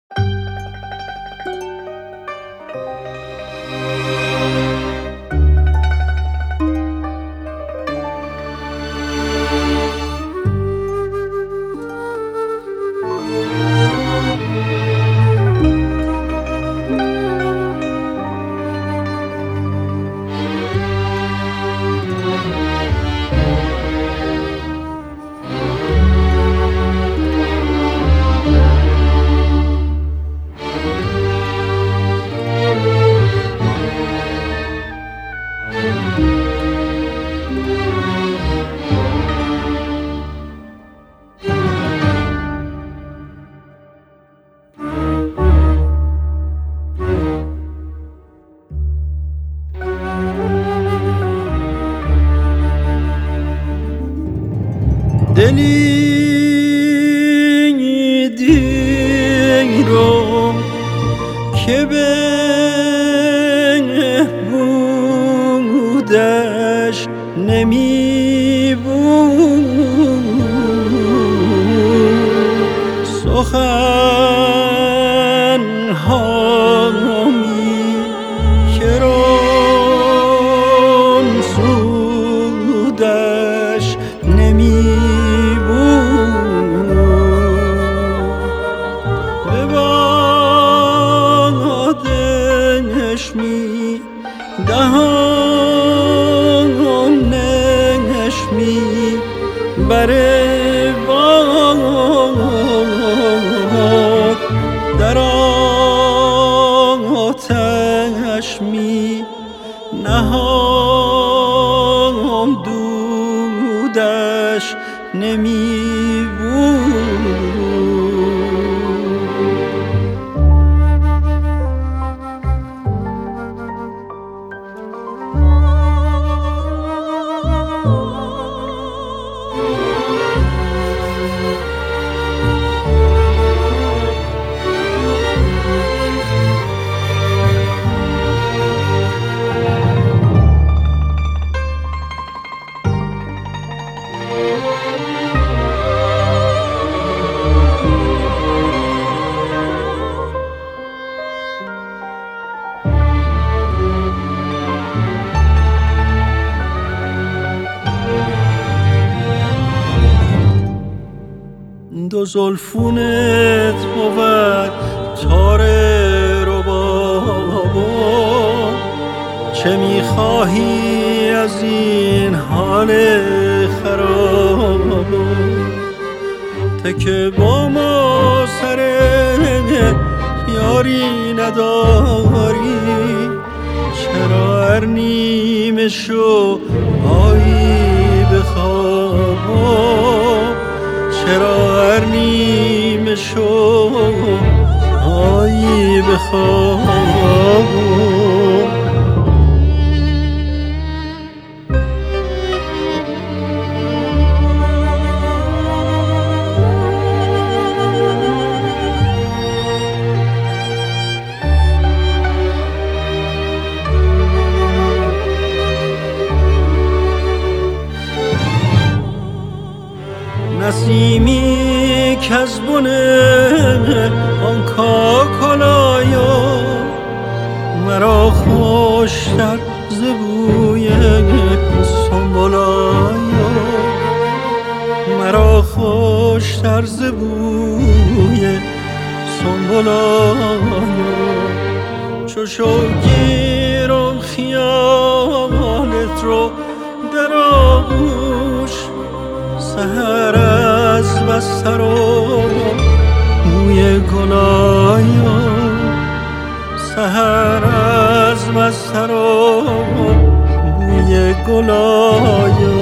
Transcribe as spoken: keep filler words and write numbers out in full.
دلی دیر رو که بودش نمی بود سخن هامی که رون سودش نمی دهانش می بره باد در آتش می نهام دودش نمی بود دو زلفونت بود تاره رو بابا چه میخواهی از این حال خراب تکه با ما سر یاری نداری چرا هر نیمه شو آیی بخواب چرا هر نیمه شو آیی بخواب نسیمی کز بنه آن کاکلایا مرا خوشتر ز بوی سنبلایا مرا خوشتر ز بوی سنبلایا چو شوگیرم خیالت رو در آغوش سحر از بستر و بوی گلایا سحر از بستر و بوی گلایا